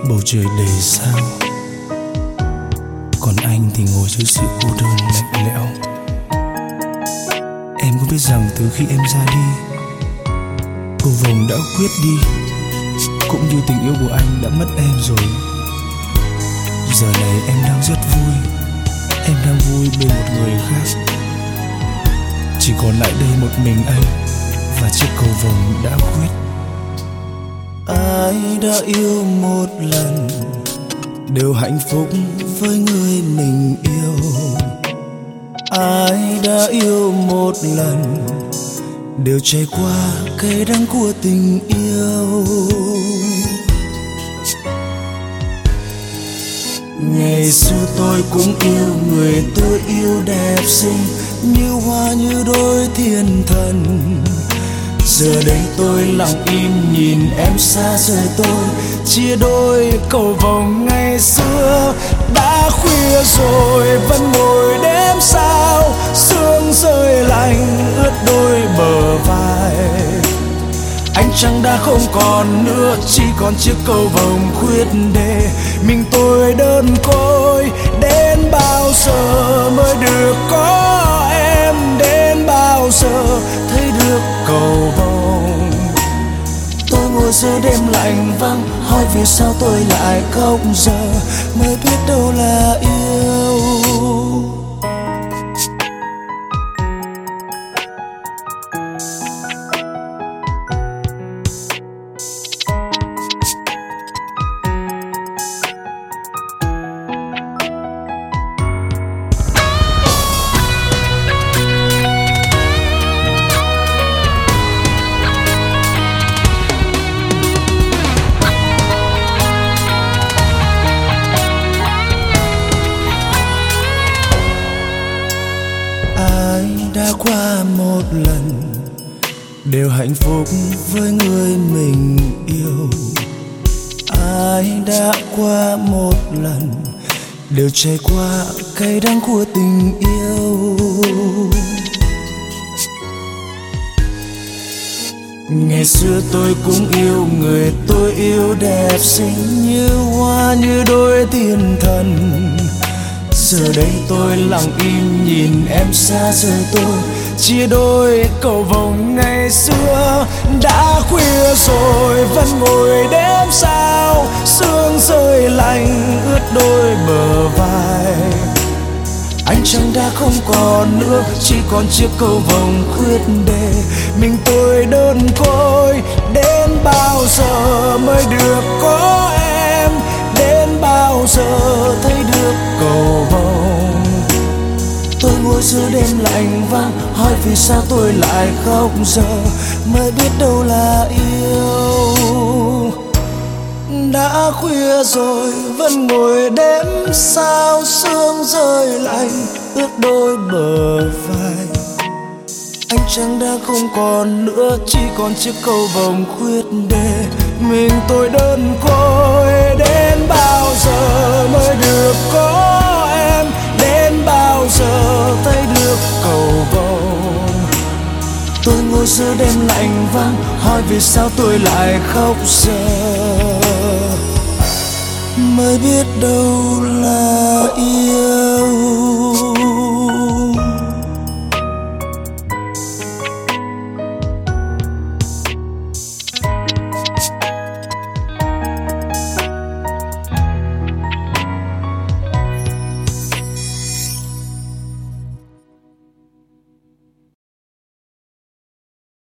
Bầu trời đầy sao, còn anh thì ngồi dưới sự cô đơn lạnh lẽo. Em có biết rằng từ khi em ra đi, cầu vồng đã quyết đi, cũng như tình yêu của anh đã mất em rồi. Giờ này em đang rất vui, em đang vui bên một người khác. Chỉ còn lại đây một mình anh và chiếc cầu vồng đã quyết. Ai đã yêu một lần đều hạnh phúc với người mình yêu. Ai đã yêu một lần đều trải qua cay đắng của tình yêu. Ngày xưa tôi cũng yêu người tôi yêu đẹp xinh, như hoa như đôi thiên thần. Giờ đây tôi lặng im nhìn em xa rời tôi, chia đôi cầu vồng ngày xưa. Đã khuya rồi vẫn ngồi đếm sao, sương rơi lạnh ướt đôi bờ vai. Ánh trăng đã không còn nữa, chỉ còn chiếc cầu vồng khuyết để mình tôi đơn côi. Đến bao giờ mới được có em, đến bao giờ thấy được cầu vồng. Tôi ngồi giữa đêm lạnh vắng, hỏi vì sao tôi lại khóc giờ, mới biết đâu là yêu. Đã qua một lần đều hạnh phúc với người mình yêu. Ai đã qua một lần đều trải qua cay đắng của tình yêu. Ngày xưa tôi cũng yêu người tôi yêu đẹp xinh, như hoa như đôi thiên thần. Giờ đây tôi lặng im nhìn em xa rời tôi, chia đôi cầu vồng ngày xưa. Đã khuya rồi vẫn ngồi đếm sao, sương rơi lạnh ướt đôi bờ vai. Ánh trăng đã không còn nữa, chỉ còn chiếc cầu vồng khuyết để mình tôi đơn côi. Đến bao giờ mới được có em, đến bao giờ thấy được cầu vồng. Tôi ngồi giữa đêm lạnh vắng, hỏi vì sao tôi lại khóc giờ, mới biết đâu là yêu. Đã khuya rồi vẫn ngồi đếm sao, sương rơi lạnh ướt đôi bờ vai. Ánh trăng đã không còn nữa, chỉ còn chiếc cầu vồng khuyết để mình tôi đơn côi. Đến bao giờ mới được có em, đến bao giờ thấy được cầu vồng. Tôi ngồi giữa đêm lạnh vắng, hỏi vì sao tôi lại khóc giờ, mới biết đâu là yêu.